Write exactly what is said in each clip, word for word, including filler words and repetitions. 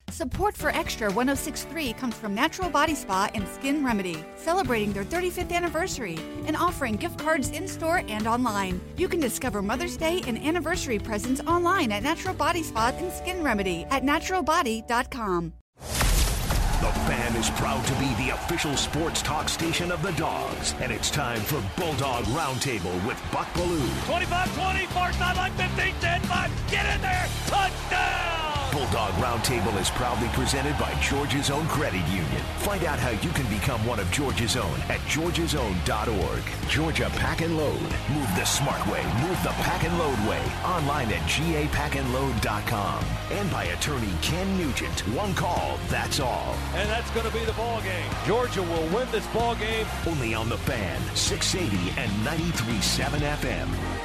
Support for Extra one oh six point three comes from Natural Body Spa and Skin Remedy, celebrating their thirty-fifth anniversary and offering gift cards in-store and online. You can discover Mother's Day and anniversary presents online at Natural Body Spa and Skin Remedy at natural body dot com. The Fan is proud to be the official sports talk station of the Dogs, and it's time for Bulldog Roundtable with Buck Belue. twenty-five twenty, far sideline, fifteen, ten, five, get in there, touchdown! Bulldog Roundtable is proudly presented by Georgia's Own Credit Union. Find out how you can become one of Georgia's Own at georgias own dot org. Georgia Pack and Load. Move the smart way. Move the Pack and Load way. Online at g a pack and load dot com. And by attorney Ken Nugent. One call, that's all. And that's going to be the ball game. Georgia will win this ball game. Only on the Fan, six eighty and ninety-three point seven F M.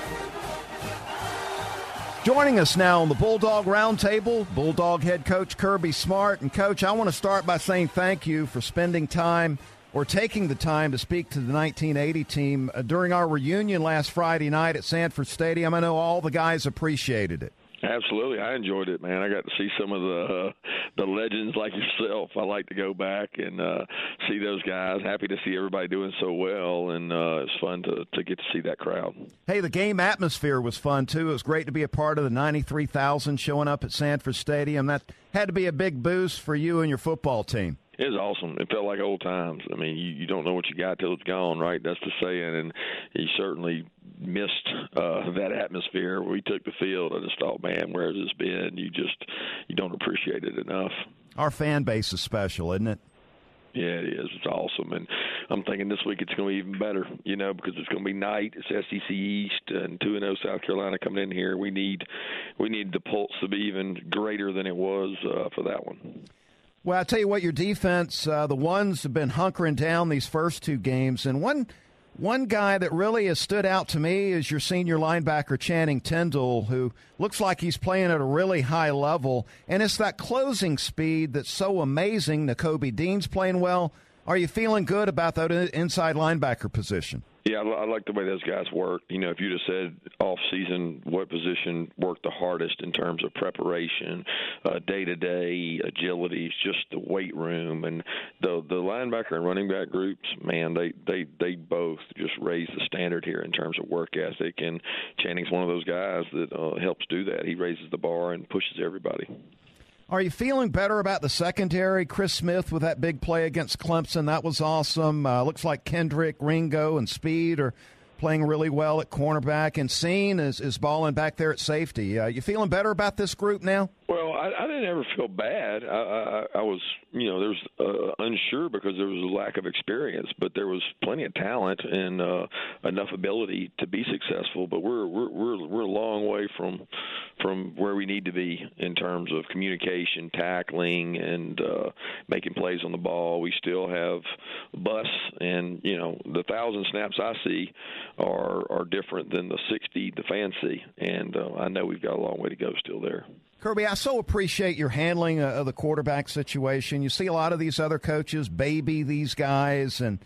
Joining us now on the Bulldog Roundtable, Bulldog head coach Kirby Smart. And, Coach, I want to start by saying thank you for spending time or taking the time to speak to the nineteen eighty team uh, during our reunion last Friday night at Sanford Stadium. I know all the guys appreciated it. Absolutely. I enjoyed it, man. I got to see some of the uh, the legends like yourself. I like to go back and uh, see those guys. Happy to see everybody doing so well, and uh, it's fun to, to get to see that crowd. Hey, the game atmosphere was fun, too. It was great to be a part of the ninety-three thousand showing up at Sanford Stadium. That had to be a big boost for you and your football team. It was awesome. It felt like old times. I mean, you, you don't know what you got till it's gone, right? That's the saying, and you certainly missed uh, that atmosphere. We took the field. I just thought, man, where has this been? You just you don't appreciate it enough. Our fan base is special, isn't it? Yeah, it is. It's awesome. And I'm thinking this week it's going to be even better, you know, because it's going to be night. It's S E C East and two and oh South Carolina coming in here. We need, we need the pulse to be even greater than it was uh, for that one. Well, I tell you what, your defense, uh, the ones have been hunkering down these first two games. And one one guy that really has stood out to me is your senior linebacker, Channing Tindall, who looks like he's playing at a really high level. And it's that closing speed that's so amazing. Nakobe Dean's playing well. Are you feeling good about that inside linebacker position? Yeah, I like the way those guys work. You know, if you just said off season, what position worked the hardest in terms of preparation, uh, day-to-day agility, just the weight room, and the the linebacker and running back groups, man, they, they, they both just raise the standard here in terms of work ethic. And Channing's one of those guys that uh, helps do that. He raises the bar and pushes everybody. Are you feeling better about the secondary? Chris Smith with that big play against Clemson, that was awesome. Uh, looks like Kendrick, Ringo, and Speed are playing really well at cornerback, and Scene is, is balling back there at safety. Uh, you feeling better about this group now? Well, I, I didn't ever feel bad. I, I, I was, you know, there was uh, unsure because there was a lack of experience, but there was plenty of talent and uh, enough ability to be successful. But we're we're we're we're a long way from from where we need to be in terms of communication, tackling, and uh, making plays on the ball. We still have busts, and you know, the thousand snaps I see are are different than the sixty the fans see, and uh, I know we've got a long way to go still there. Kirby, I so appreciate your handling of the quarterback situation. You see a lot of these other coaches baby these guys, and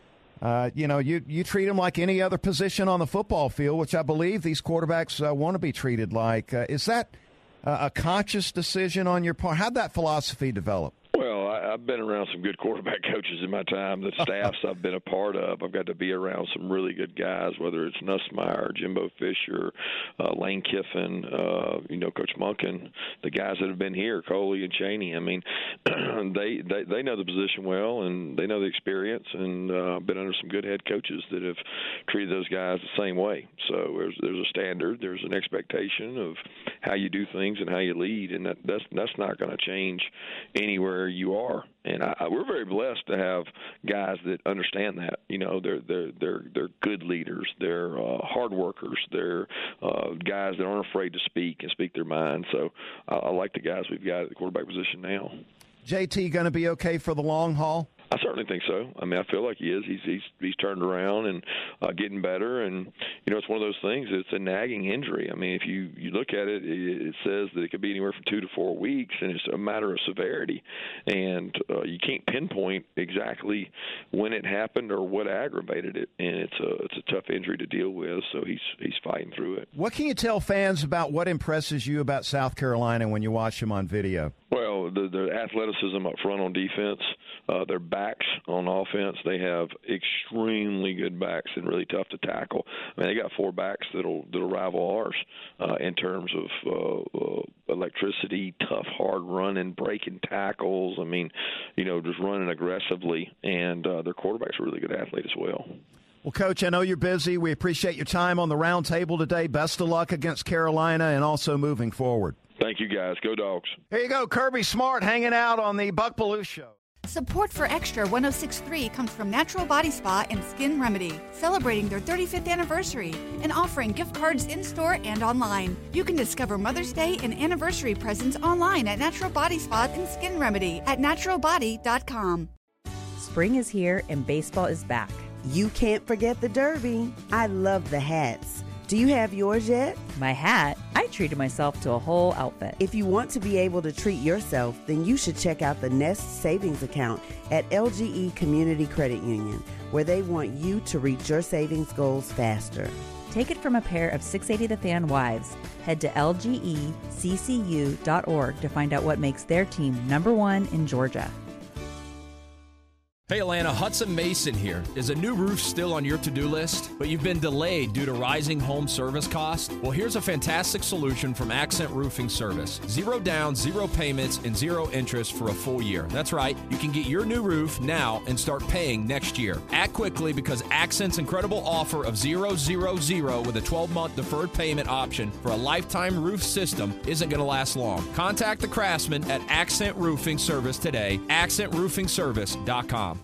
uh, you know you you treat them like any other position on the football field, which I believe these quarterbacks uh, want to be treated like. Uh, is that uh, a conscious decision on your part? How'd that philosophy develop? Well, I, I've been around some good quarterback coaches in my time. The staffs I've been a part of, I've got to be around some really good guys, whether it's Nussmeier, Jimbo Fisher, uh, Lane Kiffin, uh, you know, Coach Monken, the guys that have been here, Coley and Chaney. I mean, they, they they know the position well, and they know the experience, and uh, I've been under some good head coaches that have treated those guys the same way. So there's there's a standard, there's an expectation of how you do things and how you lead, and that, that's that's not going to change anywhere you are. And I, I, we're very blessed to have guys that understand that. You know, they're they're they're they're good leaders. They're uh, hard workers. They're uh, guys that aren't afraid to speak and speak their mind. So I, I like the guys we've got at the quarterback position now. J T going to be okay for the long haul? I certainly think so. I mean, I feel like he is. He's he's he's turned around and uh, getting better. And you know, it's one of those things. It's a nagging injury. I mean, if you you look at it, it, it says that it could be anywhere from two to four weeks, and it's a matter of severity. And uh, you can't pinpoint exactly when it happened or what aggravated it. And it's a it's a tough injury to deal with. So he's he's fighting through it. What can you tell fans about what impresses you about South Carolina when you watch them on video? Well, the, the athleticism up front on defense, uh, their backs on offense, they have extremely good backs and really tough to tackle. I mean, they got four backs that'll that'll rival ours uh, in terms of uh, uh, electricity, tough, hard running, breaking tackles. I mean, you know, just running aggressively, and uh, their quarterback's a really good athlete as well. Well, Coach, I know you're busy. We appreciate your time on the round table today. Best of luck against Carolina and also moving forward. Thank you, guys. Go Dogs. Here you go, Kirby Smart hanging out on the Buck Belue Show. Support for Extra one oh six point three comes from Natural Body Spa and Skin Remedy, celebrating their thirty-fifth anniversary and offering gift cards in-store and online. You can discover Mother's Day and anniversary presents online at Natural Body Spa and Skin Remedy at natural body dot com. Spring is here and baseball is back. You can't forget the Derby. I love the hats. Do you have yours yet? My hat? I treated myself to a whole outfit. If you want to be able to treat yourself, then you should check out the Nest Savings Account at L G E Community Credit Union, where they want you to reach your savings goals faster. Take it from a pair of six eighty The Fan wives. Head to L G E C C U dot org to find out what makes their team number one in Georgia. Hey Atlanta, Hudson Mason here. Is a new roof still on your to-do list, but you've been delayed due to rising home service costs? Well, here's a fantastic solution from Accent Roofing Service. Zero down, zero payments, and zero interest for a full year. That's right, you can get your new roof now and start paying next year. Act quickly because Accent's incredible offer of zero, zero, zero with a twelve-month deferred payment option for a lifetime roof system isn't going to last long. Contact the craftsman at Accent Roofing Service today, accent roofing service dot com.